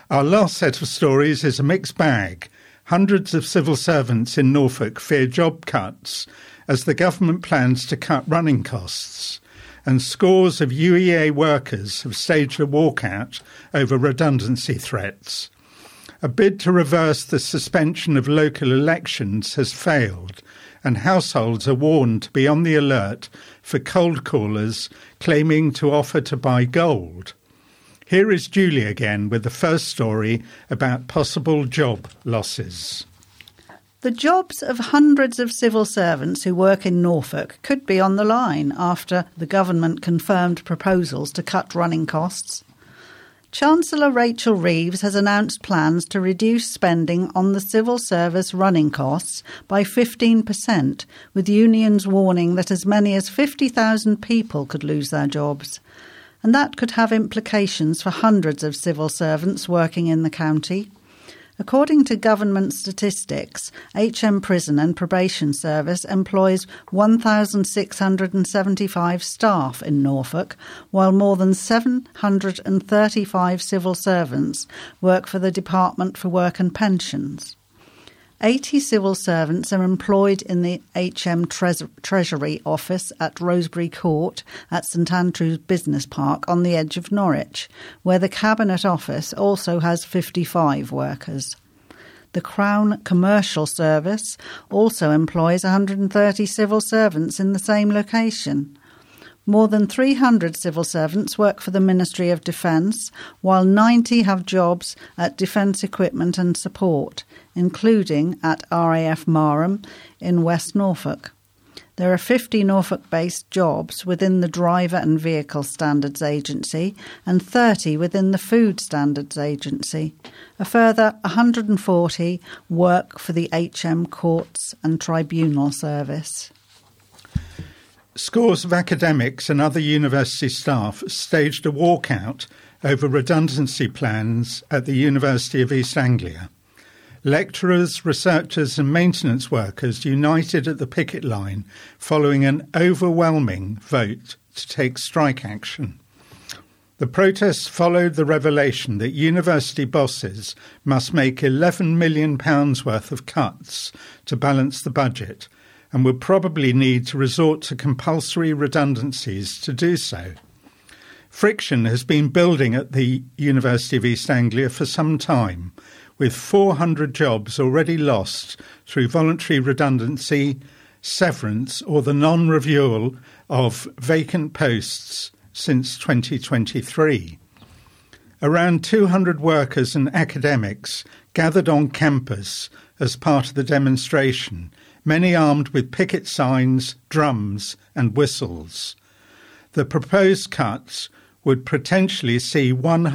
Our last set of stories is a mixed bag. Hundreds of civil servants in Norfolk fear job cuts as the government plans to cut running costs, and scores of UEA workers have staged a walkout over redundancy threats. A bid to reverse the suspension of local elections has failed, and households are warned to be on the alert for cold callers claiming to offer to buy gold. Here is Julie again with the first story about possible job losses. The jobs of hundreds of civil servants who work in Norfolk could be on the line after the government confirmed proposals to cut running costs. Chancellor Rachel Reeves has announced plans to reduce spending on the civil service running costs by 15%, with unions warning that as many as 50,000 people could lose their jobs. And that could have implications for hundreds of civil servants working in the county. According to government statistics, HM Prison and Probation Service employs 1,675 staff in Norfolk, while more than 735 civil servants work for the Department for Work and Pensions. 80 civil servants are employed in the HM Treasury Office at Rosebery Court at St Andrews Business Park on the edge of Norwich, where the Cabinet Office also has 55 workers. The Crown Commercial Service also employs 130 civil servants in the same location. More than 300 civil servants work for the Ministry of Defence, while 90 have jobs at Defence Equipment and Support, including at RAF Marham in West Norfolk. There are 50 Norfolk-based jobs within the Driver and Vehicle Standards Agency and 30 within the Food Standards Agency. A further 140 work for the HM Courts and Tribunal Service. Scores of academics and other university staff staged a walkout over redundancy plans at the University of East Anglia. Lecturers, researchers and maintenance workers united at the picket line following an overwhelming vote to take strike action. The protests followed the revelation that university bosses must make £11 million worth of cuts to balance the budget, and would probably need to resort to compulsory redundancies to do so. Friction has been building at the University of East Anglia for some time, with 400 jobs already lost through voluntary redundancy, severance or the non-renewal of vacant posts since 2023. Around 200 workers and academics gathered on campus as part of the demonstration, many armed with picket signs, drums and whistles. The proposed cuts would potentially see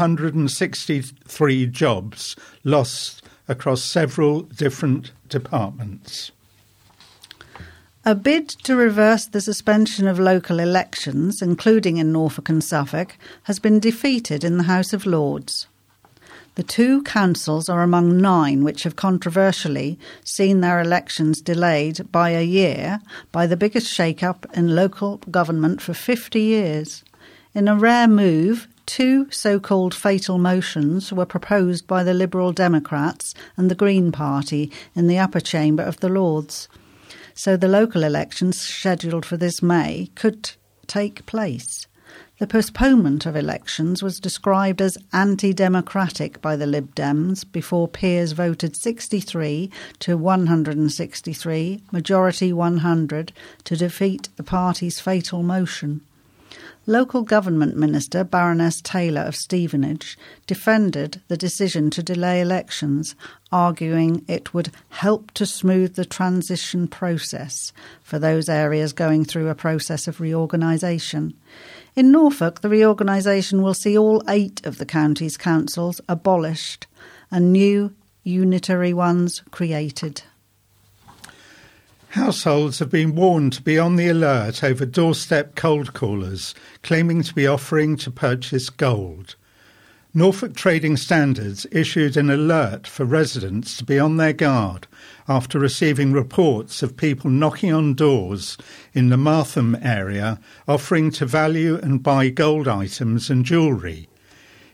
163 jobs lost across several different departments. A bid to reverse the suspension of local elections, including in Norfolk and Suffolk, has been defeated in the House of Lords. The two councils are among 9 which have controversially seen their elections delayed by a year by the biggest shake-up in local government for 50 years. In a rare move, 2 so-called fatal motions were proposed by the Liberal Democrats and the Green Party in the upper chamber of the Lords. So the local elections scheduled for this May could take place. The postponement of elections was described as anti-democratic by the Lib Dems before peers voted 63 to 163, majority 100, to defeat the party's fatal motion. Local Government Minister Baroness Taylor of Stevenage defended the decision to delay elections, arguing it would help to smooth the transition process for those areas going through a process of reorganisation. In Norfolk, the reorganisation will see all 8 of the county's councils abolished and new unitary ones created. Households have been warned to be on the alert over doorstep cold callers claiming to be offering to purchase gold. Norfolk Trading Standards issued an alert for residents to be on their guard after receiving reports of people knocking on doors in the Martham area offering to value and buy gold items and jewellery.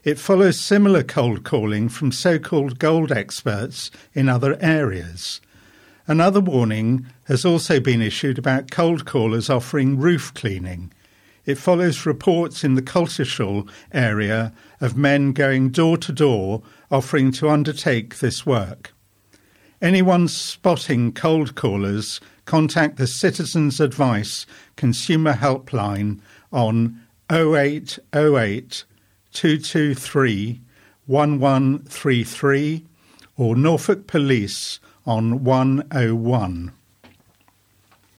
It follows similar cold calling from so-called gold experts in other areas. Another warning has also been issued about cold callers offering roof cleaning. It follows reports in the Coltishall area of men going door to door offering to undertake this work. Anyone spotting cold callers, contact the Citizens Advice Consumer Helpline on 0808 223 1133 or Norfolk Police on 101.